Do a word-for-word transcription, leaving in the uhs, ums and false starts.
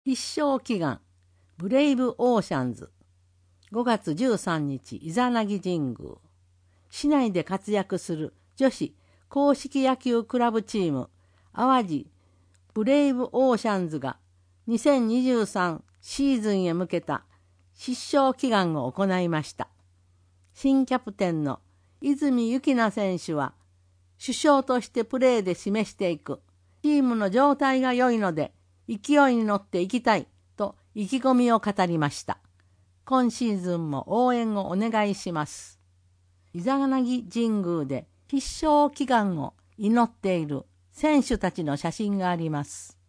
必勝祈願ブレイブオーシャンズ。ごがつじゅうさんにち、イザナギ神宮。市内で活躍する女子硬式野球クラブチーム淡路ブレイブオーシャンズがにせんにじゅうさんシーズンへ向けた必勝祈願を行いました。新キャプテンの泉幸奈選手は、主将としてプレーで示していく。チームの状態が良いので勢いに乗っていきたいと意気込みを語りました。今シーズンも応援をお願いします。イザナギ神宮で必勝祈願を祈っている選手たちの写真があります。